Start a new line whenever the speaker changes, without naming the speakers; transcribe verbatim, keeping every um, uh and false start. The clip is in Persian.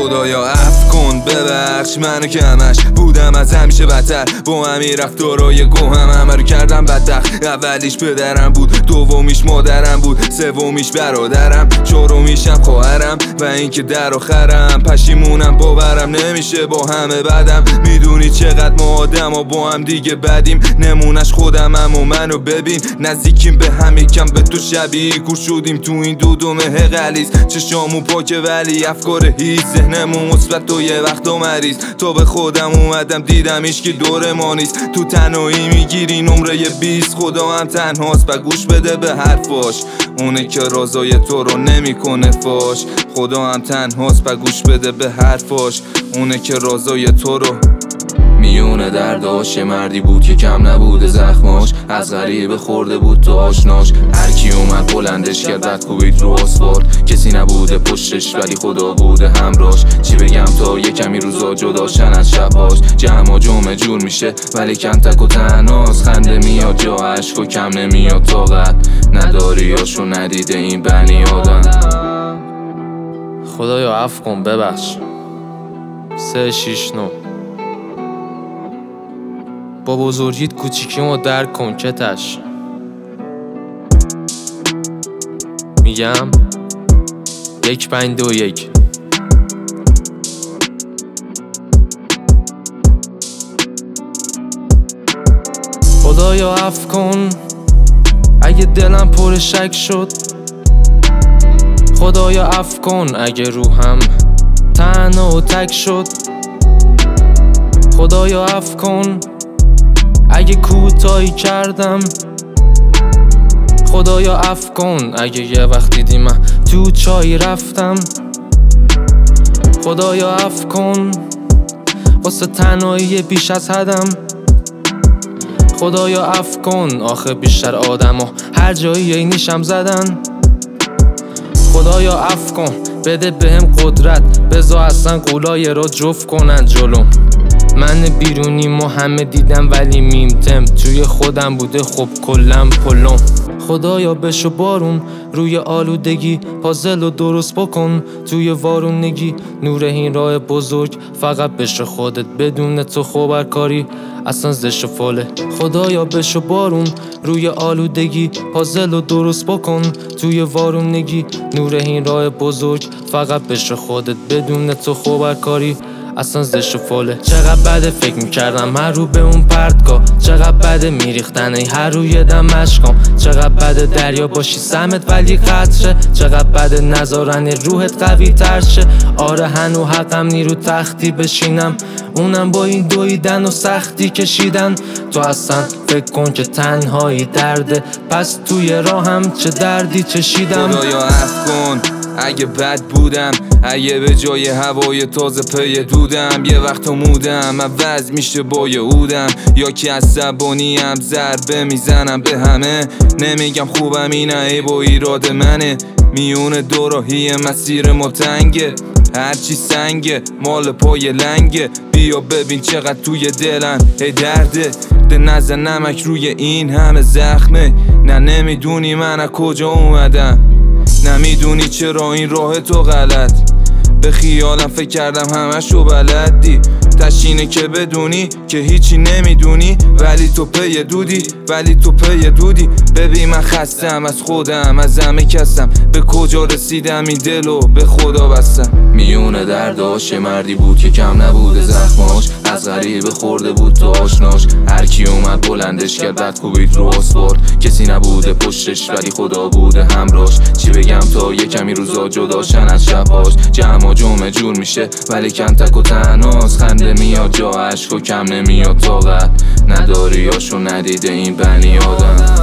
خدایا عفو کن ببخش منو که همش بودم از همیشه بدتر، با همین رفتارای گوهم همه رو کردم بدبخت. اولیش پدرم بود، دومیش مادرم بود، سومیش برادرم، چهارمیشم خواهرم و اینکه در آخرم پشیمونم. باورم نمیشه با همه بدم، میدونی چقدر ما آدم ها با هم دیگه بدیم. نمونش خودمم و منو ببین، نزدیکیم به هم یکم به تو شبیه کور شدیم تو این دودومه غلیظ. چشامون پاکه ولی افکار هیچ، ذهنمون مثبت و یه وقتا مریض. تا به خودم اومدم دیدم هیچکی دور ما نیست، تو تنهایی میگیری نمره بیست. خدا هم تنهاست و گوش بده به حرفاش، اونه که رازای تو رو نمیکنه فاش. خدا هم تنهاست و گوش بده به حرفاش، اونه که رازای تو رو. میونه درداش یه مردی بود که کم نبوده زخماش، از غریبه خورده بود تو آشناش. هرکی اومد بلندش کرد رد کوبید رو آسفالت، کسی نبوده پشتش ولی خدا بوده همراش. چی بگم تا یه کمی روزا جداشن از شبهاش، جمع و جمع جور میشه ولی کم تک و تنهاست. خنده میاد جا عشق و کم نمیاد طاقت، نداریاشو ندیده این بنی آدم.
خدایا عفو کن ببخش. سه شیش نو با بزرگیت کوچیکیمو درک کن کتش. میگم یک پنج دو یک. خدایا عفو کن اگه دلم پر شک شد، خدایا عفو کن اگه روحم تنها و تک شد. خدایا عفو کن اگه کوتاهی کردم، خدایا عفو کن اگه یه وقت دیدی من تو چای رفتم. خدایا عفو کن واسه تنهایی بیش از حدم. خدایا عفو کن آخه بیشتر آدمو هر جایی اینیشم زدن. خدایا عفو کن بده بهم قدرت، بذار اصلا قولای را جفت کنن جلوم. من بیرونی همه دیدم ولی میمتم توی خودم بوده خب کلم پلم. خدایا بشو بارون روی آلودگی، پازل رو درست بکن توی وارونگی. نور این راه بزرگ فقط بشو خودت، بدون تو خبرکاری اصلا زشت و فاله. خدایا بشو بارون روی آلودگی، پازل رو درست بکن توی وارونگی. نور این راه بزرگ فقط بشو خودت، بدون تو خبرکاری اصلا زشت و فاله. چقدر بده فکر میکردم هر رو به اون پرتگاه، چقدر بده میریختن ای هر رو یه دم مشکام. چقدر بده دریا باشی سمت ولی قطره، چقدر بده نذارن روحت قوی تر شه. آره هنو حقم نی رو تختی بشینم، اونم با این دویدن و سختی کشیدن. تو اصلا فکر کن که تنهایی درده، پس توی راهم چه دردی چشیدم.
خدایا عفو کن اگه بد بودم، اگه به جای هوای تازه پی دودم. یه وقت مودم عوض میشه با یهودم، یا که عصبانیم ضربه میزنم به همه. نمیگم خوبم اینه ای با ایراد منه، میون دو راهی مسیر ما تنگه. هرچی سنگه مال پای لنگه، بیا ببین چقدر توی دلم ای درده. ده نزن نمک روی این همه زخمه، نه نمیدونی من از کجا اومدم، نمیدونی چرا این راه تو غلط. به خیالم فکر کردم همشو بلدی، تشینه که بدونی که هیچی نمیدونی. ولی تو پی دودی، ولی تو پی دودی. ببین من خستم از خودم، از همه کسم، به کجا رسیدم این دلو به خدا بستم. میونه درداش یه مردی بود که کم نبوده زخماش، از غریبه خورده بود تو آشناش. هرکی اومد بلندش کرد رد کوبید رو آسفالت، کسی نبوده پشتش ولی خدا بوده همراش. چی بگم تا یه کمی روزا جداشن از شبهاش، جمع و جمع جور میشه ولی کم تک و تنهاست. خنده میاد جا عشق و کم نمیاد طاقت، نداریاشو ندیده این بنی آدم.